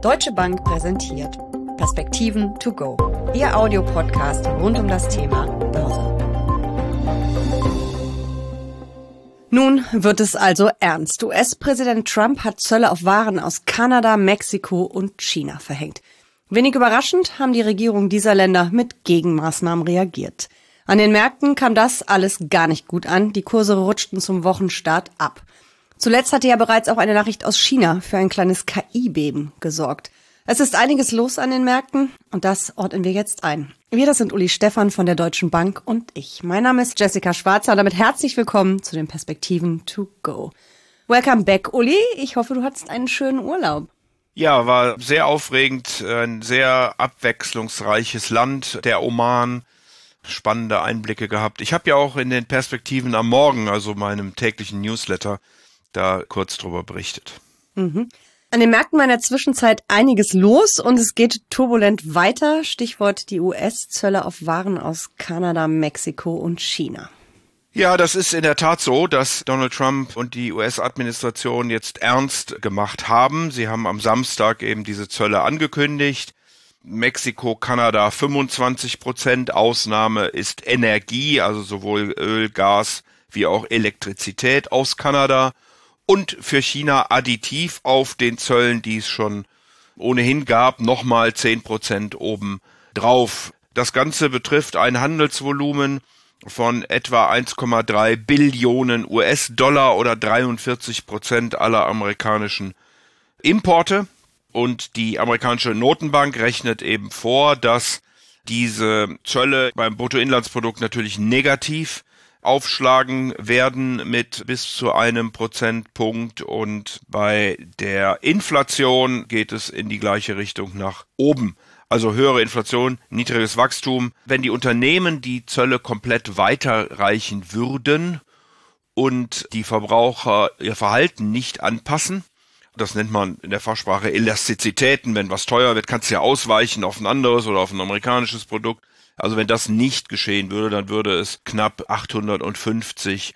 Deutsche Bank präsentiert Perspektiven to go, Ihr Audiopodcast rund um das Thema Börse. Nun wird es also ernst. US-Präsident Trump hat Zölle auf Waren aus Kanada, Mexiko und China verhängt. Wenig überraschend haben die Regierungen dieser Länder mit Gegenmaßnahmen reagiert. An den Märkten kam das alles gar nicht gut an. Die Kurse rutschten zum Wochenstart ab. Zuletzt hatte ja bereits auch eine Nachricht aus China für ein kleines KI-Beben gesorgt. Es ist einiges los an den Märkten und das ordnen wir jetzt ein. Wir, das sind Uli Stephan von der Deutschen Bank und ich. Mein Name ist Jessica Schwarzer und damit herzlich willkommen zu den Perspektiven to go. Welcome back, Uli. Ich hoffe, du hattest einen schönen Urlaub. Ja, war sehr aufregend, ein sehr abwechslungsreiches Land, der Oman. Spannende Einblicke gehabt. Ich habe ja auch in den Perspektiven am Morgen, also meinem täglichen Newsletter, da kurz drüber berichtet. Mhm. An den Märkten war in der Zwischenzeit einiges los und es geht turbulent weiter. Stichwort die US-Zölle auf Waren aus Kanada, Mexiko und China. Ja, das ist in der Tat so, dass Donald Trump und die US-Administration jetzt ernst gemacht haben. Sie haben am Samstag eben diese Zölle angekündigt. Mexiko, Kanada 25%. Ausnahme ist Energie, also sowohl Öl, Gas wie auch Elektrizität aus Kanada. Und für China additiv auf den Zöllen, die es schon ohnehin gab, nochmal 10% oben drauf. Das Ganze betrifft ein Handelsvolumen von etwa 1,3 Billionen US-Dollar oder 43% aller amerikanischen Importe. Und die amerikanische Notenbank rechnet eben vor, dass diese Zölle beim Bruttoinlandsprodukt natürlich negativ aufschlagen werden mit bis zu 1 Prozentpunkt und bei der Inflation geht es in die gleiche Richtung nach oben. Also höhere Inflation, niedriges Wachstum. Wenn die Unternehmen die Zölle komplett weiterreichen würden und die Verbraucher ihr Verhalten nicht anpassen, das nennt man in der Fachsprache Elastizitäten. Wenn was teuer wird, kannst du ja ausweichen auf ein anderes oder auf ein amerikanisches Produkt. Also wenn das nicht geschehen würde, dann würde es knapp $850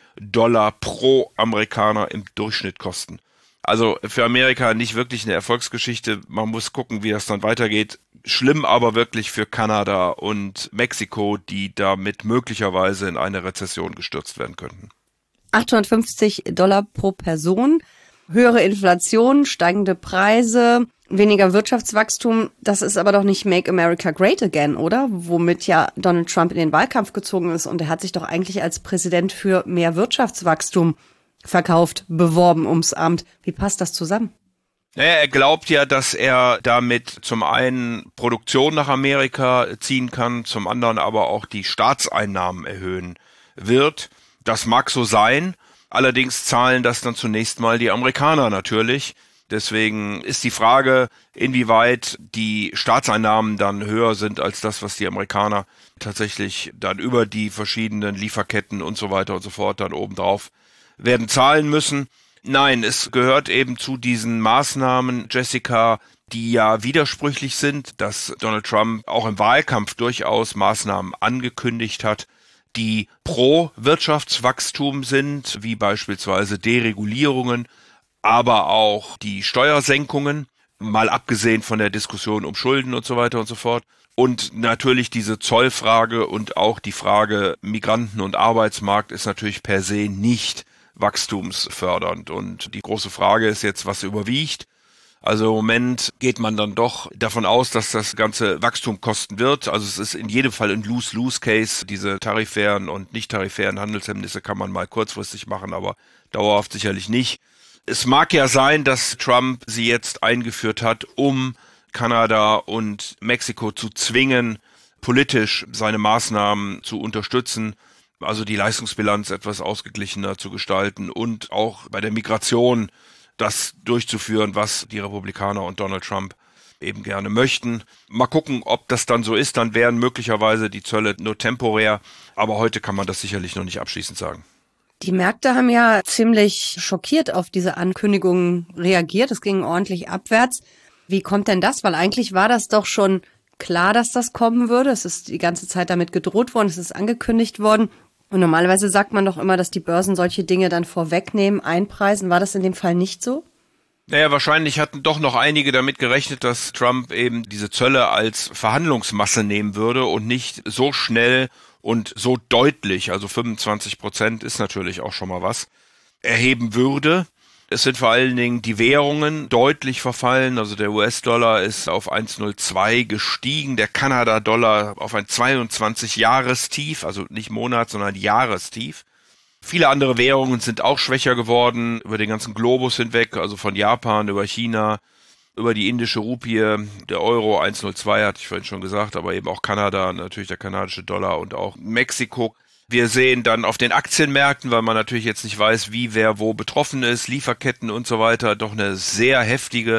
pro Amerikaner im Durchschnitt kosten. Also für Amerika nicht wirklich eine Erfolgsgeschichte. Man muss gucken, wie das dann weitergeht. Schlimm aber wirklich für Kanada und Mexiko, die damit möglicherweise in eine Rezession gestürzt werden könnten. $850 pro Person. Höhere Inflation, steigende Preise, weniger Wirtschaftswachstum, das ist aber doch nicht Make America Great Again, oder? Womit ja Donald Trump in den Wahlkampf gezogen ist und er hat sich doch eigentlich als Präsident für mehr Wirtschaftswachstum verkauft, beworben ums Amt. Wie passt das zusammen? Naja, er glaubt ja, dass er damit zum einen Produktion nach Amerika ziehen kann, zum anderen aber auch die Staatseinnahmen erhöhen wird. Das mag so sein. Allerdings zahlen das dann zunächst mal die Amerikaner natürlich. Deswegen ist die Frage, inwieweit die Staatseinnahmen dann höher sind als das, was die Amerikaner tatsächlich dann über die verschiedenen Lieferketten und so weiter und so fort dann obendrauf werden zahlen müssen. Nein, es gehört eben zu diesen Maßnahmen, Jessica, die ja widersprüchlich sind, dass Donald Trump auch im Wahlkampf durchaus Maßnahmen angekündigt hat, die pro Wirtschaftswachstum sind, wie beispielsweise Deregulierungen, aber auch die Steuersenkungen, mal abgesehen von der Diskussion um Schulden und so weiter und so fort. Und natürlich diese Zollfrage und auch die Frage Migranten- und Arbeitsmarkt ist natürlich per se nicht wachstumsfördernd. Und die große Frage ist jetzt, was überwiegt. Also im Moment geht man dann doch davon aus, dass das ganze Wachstum kosten wird. Also es ist in jedem Fall ein Lose-Lose-Case. Diese tarifären und nicht tarifären Handelshemmnisse kann man mal kurzfristig machen, aber dauerhaft sicherlich nicht. Es mag ja sein, dass Trump sie jetzt eingeführt hat, um Kanada und Mexiko zu zwingen, politisch seine Maßnahmen zu unterstützen, also die Leistungsbilanz etwas ausgeglichener zu gestalten und auch bei der Migration das durchzuführen, was die Republikaner und Donald Trump eben gerne möchten. Mal gucken, ob das dann so ist. Dann wären möglicherweise die Zölle nur temporär. Aber heute kann man das sicherlich noch nicht abschließend sagen. Die Märkte haben ja ziemlich schockiert auf diese Ankündigungen reagiert. Es ging ordentlich abwärts. Wie kommt denn das? Weil eigentlich war das doch schon klar, dass das kommen würde. Es ist die ganze Zeit damit gedroht worden. Es ist angekündigt worden. Und normalerweise sagt man doch immer, dass die Börsen solche Dinge dann vorwegnehmen, einpreisen. War das in dem Fall nicht so? Naja, wahrscheinlich hatten doch noch einige damit gerechnet, dass Trump eben diese Zölle als Verhandlungsmasse nehmen würde und nicht so schnell und so deutlich, also 25% ist natürlich auch schon mal was, erheben würde. Es sind vor allen Dingen die Währungen deutlich verfallen, also der US-Dollar ist auf 1,02 gestiegen, der Kanada-Dollar auf ein 22-Jahrestief, also nicht Monat, sondern Jahrestief. Viele andere Währungen sind auch schwächer geworden, über den ganzen Globus hinweg, also von Japan über China, über die indische Rupie, der Euro 1,02 hatte ich vorhin schon gesagt, aber eben auch Kanada, natürlich der kanadische Dollar und auch Mexiko. Wir sehen dann auf den Aktienmärkten, weil man natürlich jetzt nicht weiß, wie wer wo betroffen ist, Lieferketten und so weiter, doch eine sehr heftige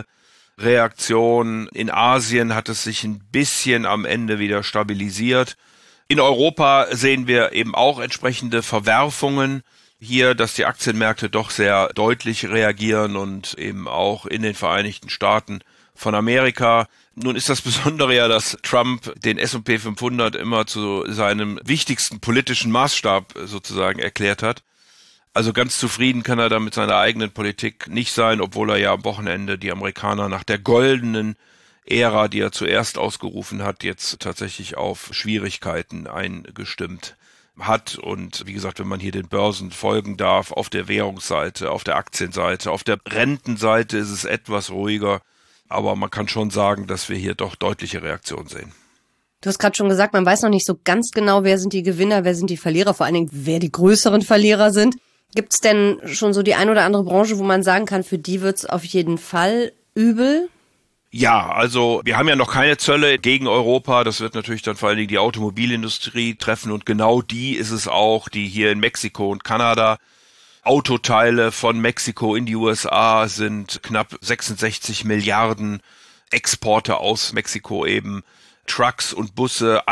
Reaktion. In Asien hat es sich ein bisschen am Ende wieder stabilisiert. In Europa sehen wir eben auch entsprechende Verwerfungen hier, dass die Aktienmärkte doch sehr deutlich reagieren und eben auch in den Vereinigten Staaten von Amerika. Nun ist das Besondere ja, dass Trump den S&P 500 immer zu seinem wichtigsten politischen Maßstab sozusagen erklärt hat. Also ganz zufrieden kann er da mit seiner eigenen Politik nicht sein, obwohl er ja am Wochenende die Amerikaner nach der goldenen Ära, die er zuerst ausgerufen hat, jetzt tatsächlich auf Schwierigkeiten eingestimmt hat. Und wie gesagt, wenn man hier den Börsen folgen darf, auf der Währungsseite, auf der Aktienseite, auf der Rentenseite ist es etwas ruhiger. Aber man kann schon sagen, dass wir hier doch deutliche Reaktionen sehen. Du hast gerade schon gesagt, man weiß noch nicht so ganz genau, wer sind die Gewinner, wer sind die Verlierer, vor allen Dingen, wer die größeren Verlierer sind. Gibt es denn schon so die ein oder andere Branche, wo man sagen kann, für die wird es auf jeden Fall übel? Ja, also wir haben ja noch keine Zölle gegen Europa. Das wird natürlich dann vor allen Dingen die Automobilindustrie treffen. Und genau die ist es auch, die hier in Mexiko und Kanada Autoteile von Mexiko in die USA sind knapp 66 Milliarden Exporte aus Mexiko eben. Trucks und Busse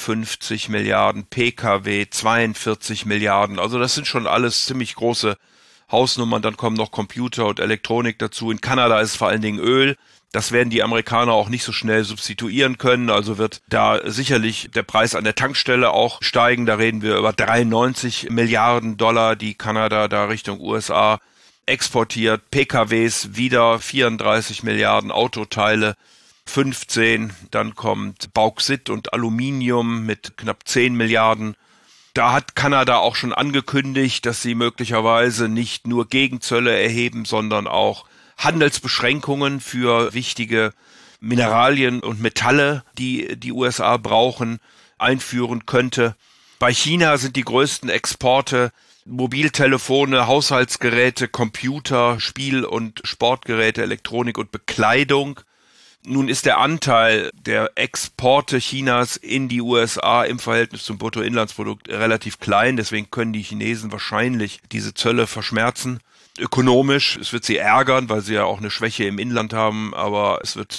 51 Milliarden, Pkw 42 Milliarden. Also das sind schon alles ziemlich große Hausnummern. Dann kommen noch Computer und Elektronik dazu. In Kanada ist es vor allen Dingen Öl. Das werden die Amerikaner auch nicht so schnell substituieren können. Also wird da sicherlich der Preis an der Tankstelle auch steigen. Da reden wir über 93 Milliarden Dollar, die Kanada da Richtung USA exportiert. PKWs wieder 34 Milliarden, Autoteile 15. Dann kommt Bauxit und Aluminium mit knapp 10 Milliarden. Da hat Kanada auch schon angekündigt, dass sie möglicherweise nicht nur Gegenzölle erheben, sondern auch Handelsbeschränkungen für wichtige Mineralien und Metalle, die die USA brauchen, einführen könnte. Bei China sind die größten Exporte Mobiltelefone, Haushaltsgeräte, Computer, Spiel- und Sportgeräte, Elektronik und Bekleidung. Nun ist der Anteil der Exporte Chinas in die USA im Verhältnis zum Bruttoinlandsprodukt relativ klein. Deswegen können die Chinesen wahrscheinlich diese Zölle verschmerzen. Ökonomisch, es wird sie ärgern, weil sie ja auch eine Schwäche im Inland haben, aber es wird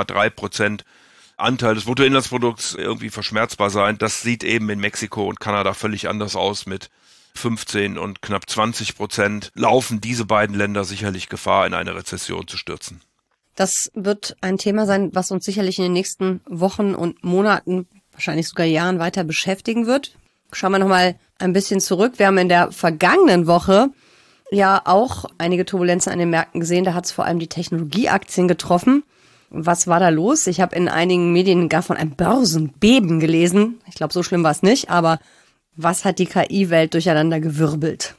2,3% Anteil des Bruttoinlandsprodukts irgendwie verschmerzbar sein. Das sieht eben in Mexiko und Kanada völlig anders aus. Mit 15 und knapp 20% laufen diese beiden Länder sicherlich Gefahr, in eine Rezession zu stürzen. Das wird ein Thema sein, was uns sicherlich in den nächsten Wochen und Monaten, wahrscheinlich sogar Jahren weiter beschäftigen wird. Schauen wir nochmal ein bisschen zurück. Wir haben in der vergangenen Woche ja auch einige Turbulenzen an den Märkten gesehen. Da hat es vor allem die Technologieaktien getroffen. Was war da los? Ich habe in einigen Medien gar von einem Börsenbeben gelesen. Ich glaube, so schlimm war es nicht, aber was hat die KI-Welt durcheinander gewirbelt?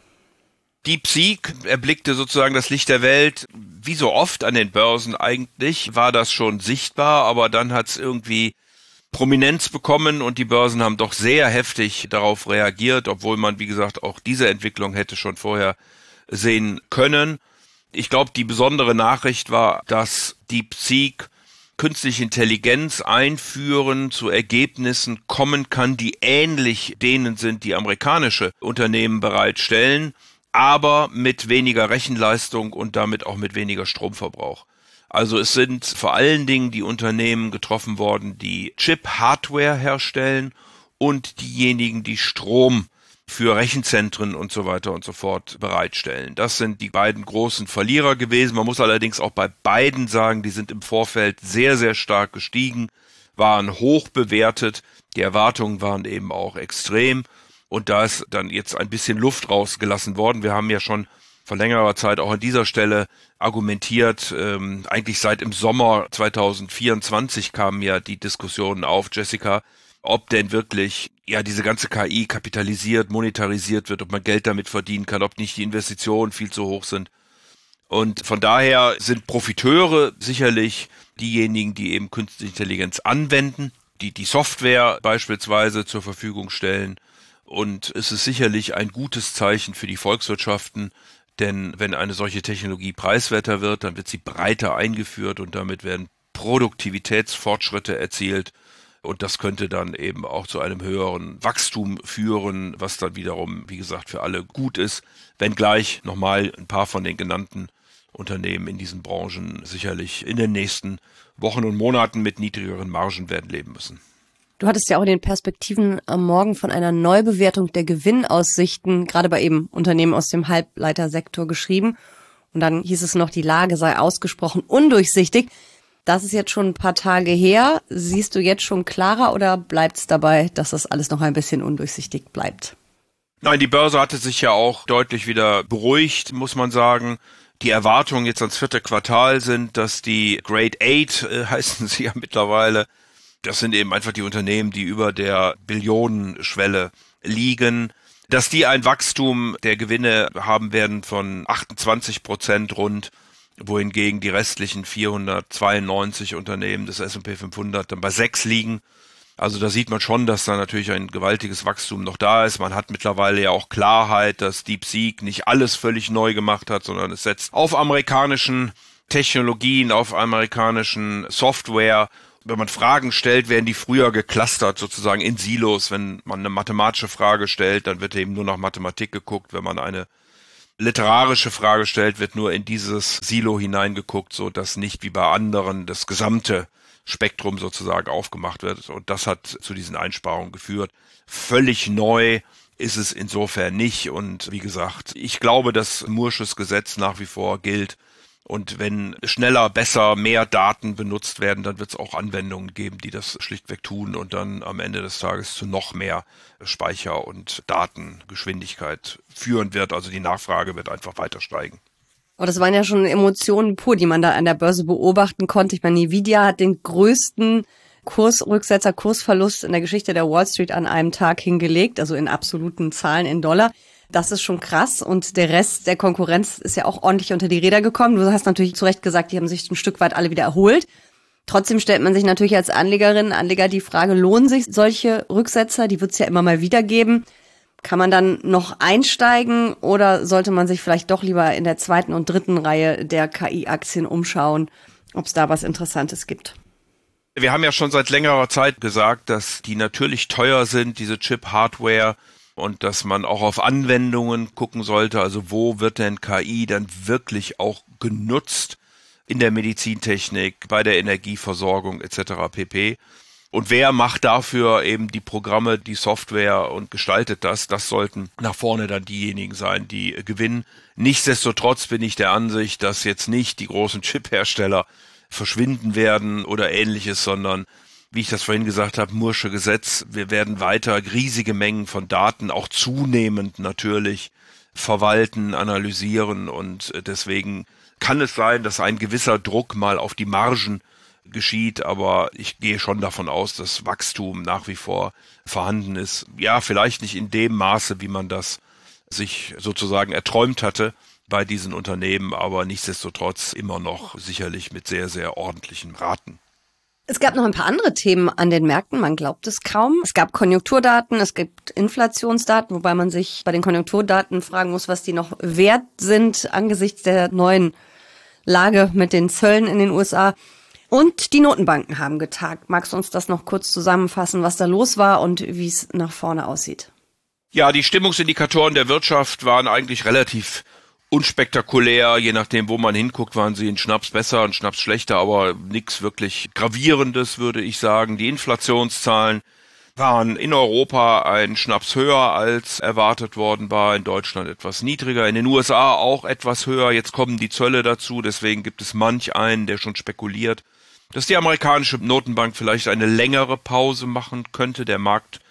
DeepSeek erblickte sozusagen das Licht der Welt. Wie so oft an den Börsen eigentlich war das schon sichtbar, aber dann hat es irgendwie Prominenz bekommen und die Börsen haben doch sehr heftig darauf reagiert, obwohl man, wie gesagt, auch diese Entwicklung hätte schon vorher sehen können. Ich glaube, die besondere Nachricht war, dass DeepSeek künstliche Intelligenz einführen, zu Ergebnissen kommen kann, die ähnlich denen sind, die amerikanische Unternehmen bereitstellen, aber mit weniger Rechenleistung und damit auch mit weniger Stromverbrauch. Also es sind vor allen Dingen die Unternehmen getroffen worden, die Chip-Hardware herstellen und diejenigen, die Strom für Rechenzentren und so weiter und so fort bereitstellen. Das sind die beiden großen Verlierer gewesen. Man muss allerdings auch bei beiden sagen, die sind im Vorfeld sehr, sehr stark gestiegen, waren hoch bewertet. Die Erwartungen waren eben auch extrem. Und da ist dann jetzt ein bisschen Luft rausgelassen worden. Wir haben ja schon vor längerer Zeit auch an dieser Stelle argumentiert. Eigentlich seit im Sommer 2024 kamen ja die Diskussionen auf, Jessica, ob denn wirklich diese ganze KI kapitalisiert, monetarisiert wird, ob man Geld damit verdienen kann, ob nicht die Investitionen viel zu hoch sind. Und von daher sind Profiteure sicherlich diejenigen, die eben künstliche Intelligenz anwenden, die die Software beispielsweise zur Verfügung stellen. Und es ist sicherlich ein gutes Zeichen für die Volkswirtschaften, denn wenn eine solche Technologie preiswerter wird, dann wird sie breiter eingeführt und damit werden Produktivitätsfortschritte erzielt. Und das könnte dann eben auch zu einem höheren Wachstum führen, was dann wiederum, wie gesagt, für alle gut ist, wenngleich nochmal ein paar von den genannten Unternehmen in diesen Branchen sicherlich in den nächsten Wochen und Monaten mit niedrigeren Margen werden leben müssen. Du hattest ja auch in den Perspektiven am Morgen von einer Neubewertung der Gewinnaussichten, gerade bei eben Unternehmen aus dem Halbleitersektor, geschrieben. Und dann hieß es noch, die Lage sei ausgesprochen undurchsichtig. Das ist jetzt schon ein paar Tage her. Siehst du jetzt schon klarer oder bleibt es dabei, dass das alles noch ein bisschen undurchsichtig bleibt? Nein, die Börse hatte sich ja auch deutlich wieder beruhigt, muss man sagen. Die Erwartungen jetzt ans 4. Quartal sind, dass die Grade 8, heißen sie ja mittlerweile, das sind eben einfach die Unternehmen, die über der Billionenschwelle liegen, dass die ein Wachstum der Gewinne haben werden von 28% rund, wohingegen die restlichen 492 Unternehmen des S&P 500 dann bei 6 liegen. Also da sieht man schon, dass da natürlich ein gewaltiges Wachstum noch da ist. Man hat mittlerweile ja auch Klarheit, dass DeepSeek nicht alles völlig neu gemacht hat, sondern es setzt auf amerikanischen Technologien, auf amerikanischen Software. Wenn man Fragen stellt, werden die früher geclustert, sozusagen in Silos. Wenn man eine mathematische Frage stellt, dann wird eben nur nach Mathematik geguckt. Wenn man eine literarische Frage stellt, wird nur in dieses Silo hineingeguckt, so dass nicht wie bei anderen das gesamte Spektrum sozusagen aufgemacht wird. Und das hat zu diesen Einsparungen geführt. Völlig neu ist es insofern nicht. Und wie gesagt, ich glaube, dass Moore'sches Gesetz nach wie vor gilt. Und wenn schneller, besser, mehr Daten benutzt werden, dann wird es auch Anwendungen geben, die das schlichtweg tun und dann am Ende des Tages zu noch mehr Speicher- und Datengeschwindigkeit führen wird. Also die Nachfrage wird einfach weiter steigen. Aber das waren ja schon Emotionen pur, die man da an der Börse beobachten konnte. Ich meine, Nvidia hat den größten Kursrücksetzer, Kursverlust in der Geschichte der Wall Street an einem Tag hingelegt, also in absoluten Zahlen in Dollar. Das ist schon krass und der Rest der Konkurrenz ist ja auch ordentlich unter die Räder gekommen. Du hast natürlich zu Recht gesagt, die haben sich ein Stück weit alle wieder erholt. Trotzdem stellt man sich natürlich als Anlegerinnen, Anleger die Frage, lohnen sich solche Rücksetzer? Die wird es ja immer mal wieder geben. Kann man dann noch einsteigen oder sollte man sich vielleicht doch lieber in der 2. und 3. Reihe der KI-Aktien umschauen, ob es da was Interessantes gibt? Wir haben ja schon seit längerer Zeit gesagt, dass die natürlich teuer sind, diese Chip-Hardware, und dass man auch auf Anwendungen gucken sollte, also wo wird denn KI dann wirklich auch genutzt in der Medizintechnik, bei der Energieversorgung etc. pp. Und wer macht dafür eben die Programme, die Software und gestaltet das? Das sollten nach vorne dann diejenigen sein, die gewinnen. Nichtsdestotrotz bin ich der Ansicht, dass jetzt nicht die großen Chip-Hersteller verschwinden werden oder ähnliches, sondern wie ich das vorhin gesagt habe, Moore'sche Gesetz, wir werden weiter riesige Mengen von Daten, auch zunehmend natürlich, verwalten, analysieren und deswegen kann es sein, dass ein gewisser Druck mal auf die Margen geschieht, aber ich gehe schon davon aus, dass Wachstum nach wie vor vorhanden ist. Ja, vielleicht nicht in dem Maße, wie man das sich sozusagen erträumt hatte bei diesen Unternehmen, aber nichtsdestotrotz immer noch sicherlich mit sehr, sehr ordentlichen Raten. Es gab noch ein paar andere Themen an den Märkten, man glaubt es kaum. Es gab Konjunkturdaten, es gibt Inflationsdaten, wobei man sich bei den Konjunkturdaten fragen muss, was die noch wert sind angesichts der neuen Lage mit den Zöllen in den USA. Und die Notenbanken haben getagt. Magst du uns das noch kurz zusammenfassen, was da los war und wie es nach vorne aussieht? Ja, die Stimmungsindikatoren der Wirtschaft waren eigentlich relativ unspektakulär, je nachdem, wo man hinguckt, waren sie in Schnaps besser, in Schnaps schlechter, aber nichts wirklich Gravierendes, würde ich sagen. Die Inflationszahlen waren in Europa ein Schnaps höher als erwartet worden war, in Deutschland etwas niedriger, in den USA auch etwas höher. Jetzt kommen die Zölle dazu, deswegen gibt es manch einen, der schon spekuliert, dass die amerikanische Notenbank vielleicht eine längere Pause machen könnte. Der Markt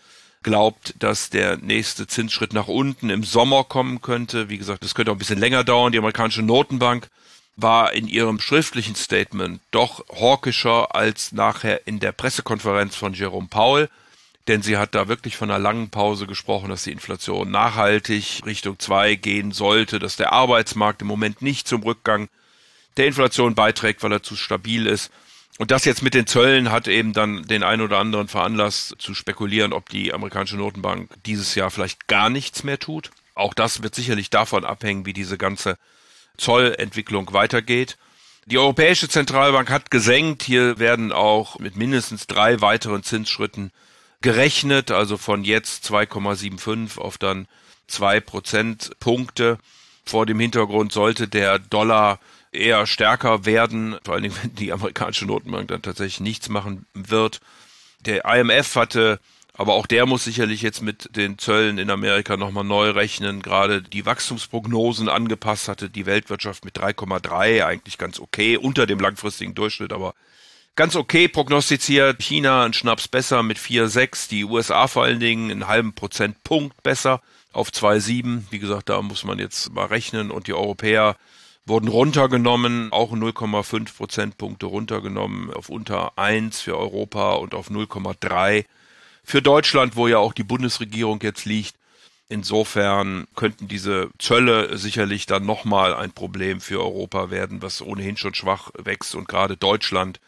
glaubt, dass der nächste Zinsschritt nach unten im Sommer kommen könnte. Wie gesagt, das könnte auch ein bisschen länger dauern. Die amerikanische Notenbank war in ihrem schriftlichen Statement doch hawkischer als nachher in der Pressekonferenz von Jerome Powell. Denn sie hat da wirklich von einer langen Pause gesprochen, dass die Inflation nachhaltig Richtung 2 gehen sollte, dass der Arbeitsmarkt im Moment nicht zum Rückgang der Inflation beiträgt, weil er zu stabil ist. Und das jetzt mit den Zöllen hat eben dann den einen oder anderen veranlasst zu spekulieren, ob die amerikanische Notenbank dieses Jahr vielleicht gar nichts mehr tut. Auch das wird sicherlich davon abhängen, wie diese ganze Zollentwicklung weitergeht. Die Europäische Zentralbank hat gesenkt. Hier werden auch mit mindestens 3 weiteren Zinsschritten gerechnet, also von jetzt 2,75 auf dann 2 Prozentpunkte. Vor dem Hintergrund sollte der Dollar eher stärker werden, vor allen Dingen, wenn die amerikanische Notenbank dann tatsächlich nichts machen wird. Der IMF hatte, aber auch der muss sicherlich jetzt mit den Zöllen in Amerika nochmal neu rechnen, gerade die Wachstumsprognosen angepasst, hatte die Weltwirtschaft mit 3,3 eigentlich ganz okay, unter dem langfristigen Durchschnitt, aber ganz okay prognostiziert. China ein Schnaps besser mit 4,6, die USA vor allen Dingen einen halben Prozentpunkt besser auf 2,7. Wie gesagt, da muss man jetzt mal rechnen. Und die Europäer wurden runtergenommen, auch 0,5 Prozentpunkte runtergenommen auf unter 1 für Europa und auf 0,3 für Deutschland, wo ja auch die Bundesregierung jetzt liegt. Insofern könnten diese Zölle sicherlich dann nochmal ein Problem für Europa werden, was ohnehin schon schwach wächst und gerade Deutschland.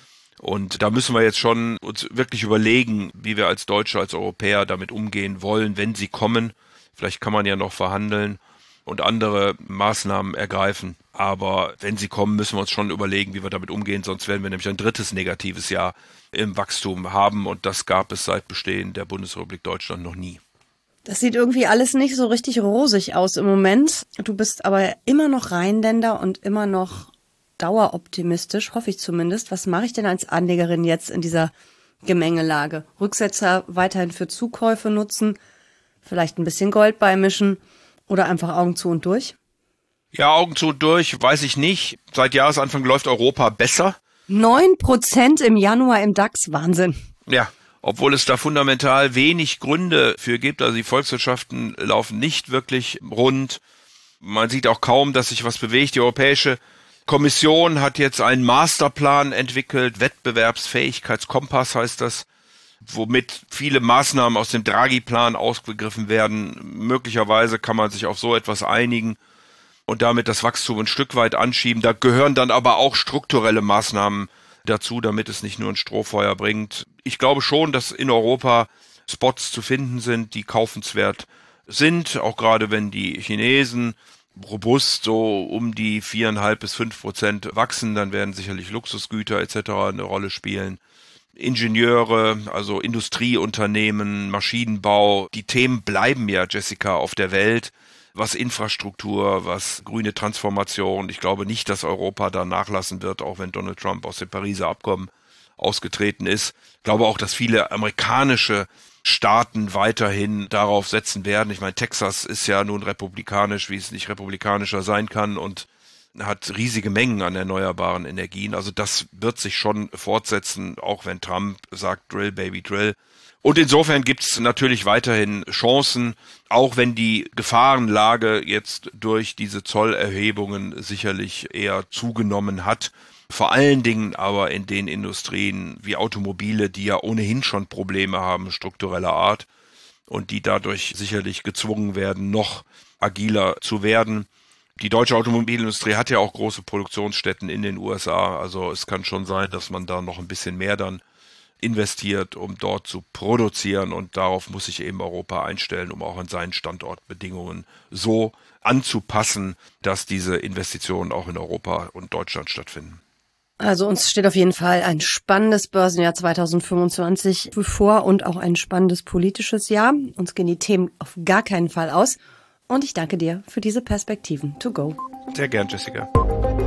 Und da müssen wir jetzt schon uns wirklich überlegen, wie wir als Deutsche, als Europäer damit umgehen wollen, wenn sie kommen. Vielleicht kann man ja noch verhandeln und andere Maßnahmen ergreifen. Aber wenn sie kommen, müssen wir uns schon überlegen, wie wir damit umgehen. Sonst werden wir nämlich ein drittes negatives Jahr im Wachstum haben. Und das gab es seit Bestehen der Bundesrepublik Deutschland noch nie. Das sieht irgendwie alles nicht so richtig rosig aus im Moment. Du bist aber immer noch Rheinländer und immer noch daueroptimistisch, hoffe ich zumindest. Was mache ich denn als Anlegerin jetzt in dieser Gemengelage? Rücksetzer weiterhin für Zukäufe nutzen, vielleicht ein bisschen Gold beimischen oder einfach Augen zu und durch? Ja, Augen zu und durch, weiß ich nicht. Seit Jahresanfang läuft Europa besser. 9% im Januar im DAX, Wahnsinn. Ja, obwohl es da fundamental wenig Gründe für gibt. Also die Volkswirtschaften laufen nicht wirklich rund. Man sieht auch kaum, dass sich was bewegt. Die Europäische Kommission hat jetzt einen Masterplan entwickelt, Wettbewerbsfähigkeitskompass heißt das, womit viele Maßnahmen aus dem Draghi-Plan ausgegriffen werden. Möglicherweise kann man sich auf so etwas einigen und damit das Wachstum ein Stück weit anschieben. Da gehören dann aber auch strukturelle Maßnahmen dazu, damit es nicht nur ein Strohfeuer bringt. Ich glaube schon, dass in Europa Spots zu finden sind, die kaufenswert sind, auch gerade wenn die Chinesen robust so um die 4,5 bis 5% wachsen, dann werden sicherlich Luxusgüter etc. eine Rolle spielen. Ingenieure, also Industrieunternehmen, Maschinenbau, die Themen bleiben ja, Jessica, auf der Welt, was Infrastruktur, was grüne Transformation. Ich glaube nicht, dass Europa da nachlassen wird, auch wenn Donald Trump aus dem Pariser Abkommen ausgetreten ist. Ich glaube auch, dass viele amerikanische Staaten weiterhin darauf setzen werden. Ich meine, Texas ist ja nun republikanisch, wie es nicht republikanischer sein kann und hat riesige Mengen an erneuerbaren Energien. Also das wird sich schon fortsetzen, auch wenn Trump sagt, Drill, Baby, Drill. Und insofern gibt es natürlich weiterhin Chancen, auch wenn die Gefahrenlage jetzt durch diese Zollerhebungen sicherlich eher zugenommen hat. Vor allen Dingen aber in den Industrien wie Automobile, die ja ohnehin schon Probleme haben, struktureller Art, und die dadurch sicherlich gezwungen werden, noch agiler zu werden. Die deutsche Automobilindustrie hat ja auch große Produktionsstätten in den USA, also es kann schon sein, dass man da noch ein bisschen mehr dann investiert, um dort zu produzieren, und darauf muss sich eben Europa einstellen, um auch an seinen Standortbedingungen so anzupassen, dass diese Investitionen auch in Europa und Deutschland stattfinden. Also uns steht auf jeden Fall ein spannendes Börsenjahr 2025 bevor und auch ein spannendes politisches Jahr. Uns gehen die Themen auf gar keinen Fall aus. Und ich danke dir für diese Perspektiven to go. Sehr gern, Jessica.